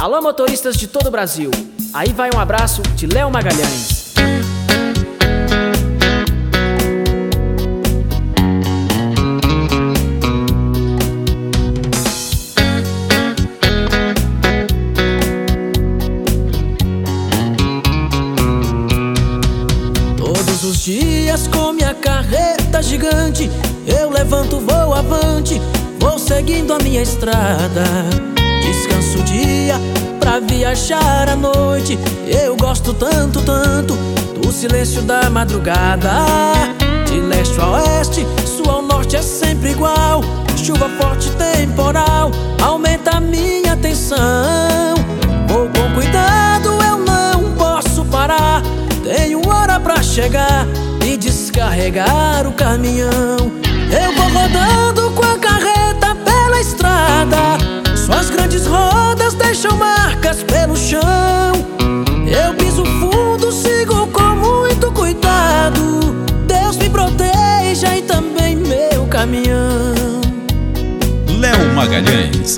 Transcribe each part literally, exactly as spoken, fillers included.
Alô, motoristas de todo o Brasil. Aí vai um abraço de Léo Magalhães. Todos os dias com minha carreta gigante eu levanto, vou avante, vou seguindo a minha estrada. Descanso o dia pra viajar à noite. Eu gosto tanto, tanto do silêncio da madrugada. De leste a oeste, sul ao norte é sempre igual. Chuva forte, temporal, aumenta a minha tensão. Vou com cuidado, eu não posso parar. Tenho hora pra chegar e descarregar o caminhão. Eu vou rodando com a carreta pela estrada. Suas grandes rodas deixam marcas pelo chão. Eu piso fundo, sigo com muito cuidado. Deus me proteja e também meu caminhão. Léo Magalhães.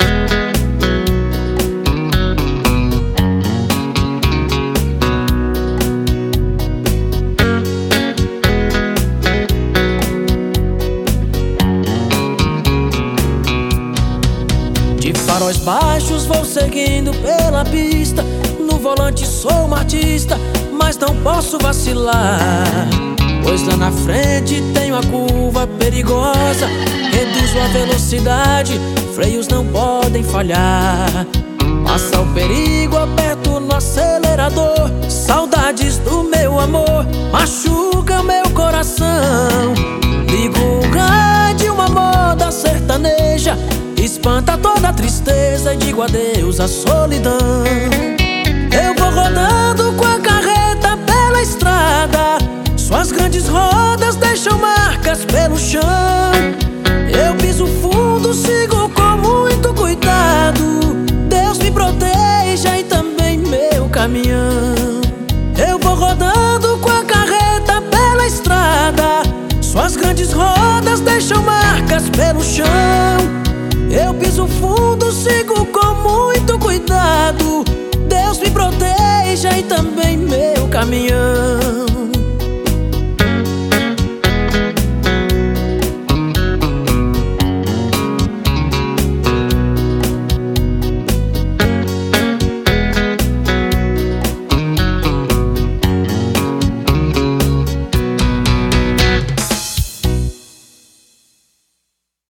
De faróis baixos vou seguindo pela pista. No volante sou um artista, mas não posso vacilar, pois lá na frente tenho a curva perigosa. Reduzo a velocidade, freios não podem falhar. Passa o perigo, aperto no acelerador. Saudades do meu amor machucam meu coração. Ligo o rádio, uma moda sertaneja, espanta toda a tristeza e digo adeus à solidão. Eu vou rodando com a carreta pela estrada. Suas grandes rodas deixam marcas pelo chão. Eu piso fundo, sigo com muito cuidado. Deus me proteja e também meu caminhão. Eu vou rodando com a carreta pela estrada. Suas grandes rodas deixam marcas pelo chão. Eu piso fundo, sigo com muito cuidado. Deus me proteja e também meu caminhão.